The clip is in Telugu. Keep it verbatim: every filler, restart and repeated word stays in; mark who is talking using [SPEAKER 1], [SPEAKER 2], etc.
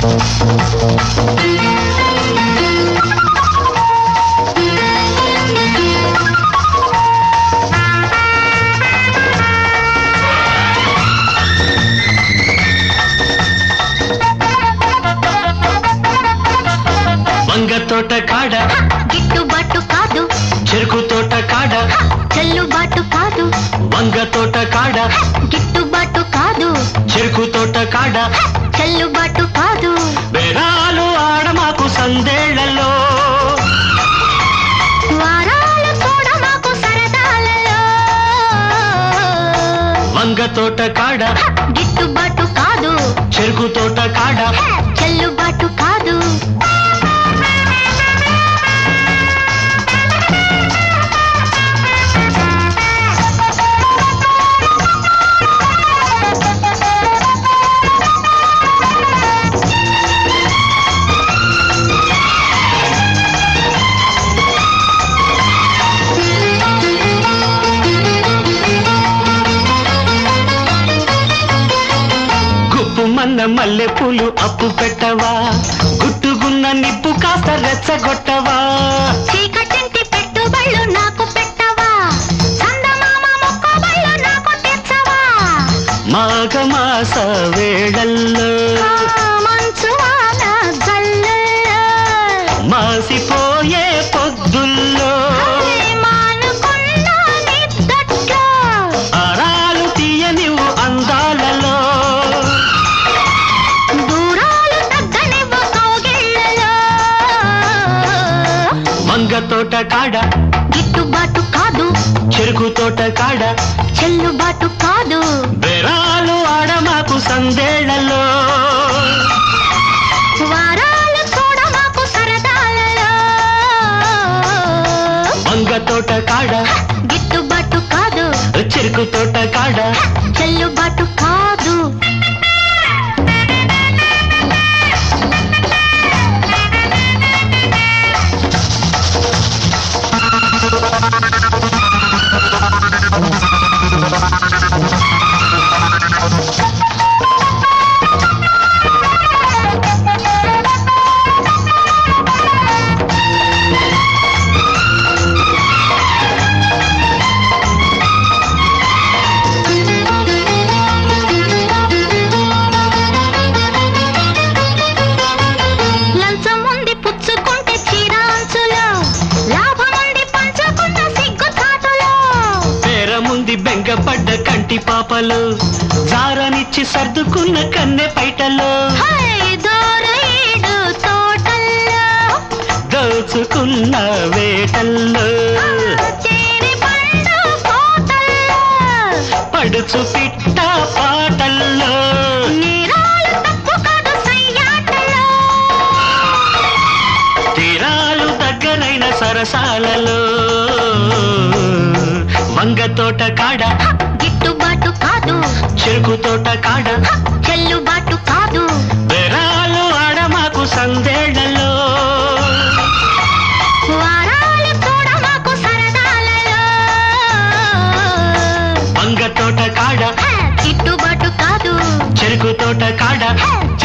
[SPEAKER 1] వంగ తోట కాడ
[SPEAKER 2] గిట్టుబాటు కాదు,
[SPEAKER 1] చెరుకు తోట కాడ
[SPEAKER 2] చెల్లుబాటు కాదు,
[SPEAKER 1] వంగ తోట కాడ
[SPEAKER 2] గిట్టుబాటు కాదు,
[SPEAKER 1] చెరుకు తోట కాడ
[SPEAKER 2] చెల్లుబాటు కాదు.
[SPEAKER 1] బేరాలు ఆడమాకు సందేళ్లలో,
[SPEAKER 2] వారాలు కూడా మాకు సరదాలలో.
[SPEAKER 1] వంగ తోట కాడ
[SPEAKER 2] గిట్టుబాటు కాదు,
[SPEAKER 1] చెరుకు తోట కాడ
[SPEAKER 2] చెల్లుబాటు కాదు.
[SPEAKER 1] మన్న మల్లె పూలు అప్పు పెట్టవా, గుట్టుగున్న నిప్పు కాస్త రెచ్చగొట్టవా.
[SPEAKER 2] చీకటింటి పెట్టుబళ్ళు నాకు పెట్టవా, చందమామ మొక్కబళ్ళు నాకు తెచ్చవా.
[SPEAKER 1] మాఘమాస వేళల్లో
[SPEAKER 2] మంచు వాన జల్లుల్లో,
[SPEAKER 1] మాసిపోయే పొద్దుల్లో
[SPEAKER 2] మానుకున్న నిద్దట్లో,
[SPEAKER 1] ఆరాలు తీయనివు అందాలలో, వంగ తోట కాడ
[SPEAKER 2] గిట్టుబాటు కాదు,
[SPEAKER 1] చెరుకు తోట కాడ
[SPEAKER 2] చెల్లుబాటు కాదు.
[SPEAKER 1] బేరాలు ఆడమాకు సందేళ్లలో,
[SPEAKER 2] వారాలు కూడా మాకు సరదాలలో.
[SPEAKER 1] వంగ తోట కాడ
[SPEAKER 2] గిట్టుబాటు కాదు,
[SPEAKER 1] చెరుకు తోట కాడ
[SPEAKER 2] చెల్లుబాటు కాదు.
[SPEAKER 1] బెంగపడ్డ కంటి పాపలు, జారనిచ్చి సర్దుకున్న కన్నె పైటలో, దోచుకున్న వేటల్లో, పడుచు పిట్ట పాటల్లో, తీరాలు దగ్గరైన సరసాలలో, వంగ తోట కాడ
[SPEAKER 2] గిట్టుబాటు కాదు,
[SPEAKER 1] చెరుకు తోట కాడ
[SPEAKER 2] చెల్లుబాటు కాదు.
[SPEAKER 1] బేరాలు ఆడమాకు సందేళ్లలో,
[SPEAKER 2] వారాలు కూడా మాకు సరదాలలో.
[SPEAKER 1] వంగ తోట కాడ
[SPEAKER 2] గిట్టుబాటు కాదు,
[SPEAKER 1] చెరుకు తోట కాడ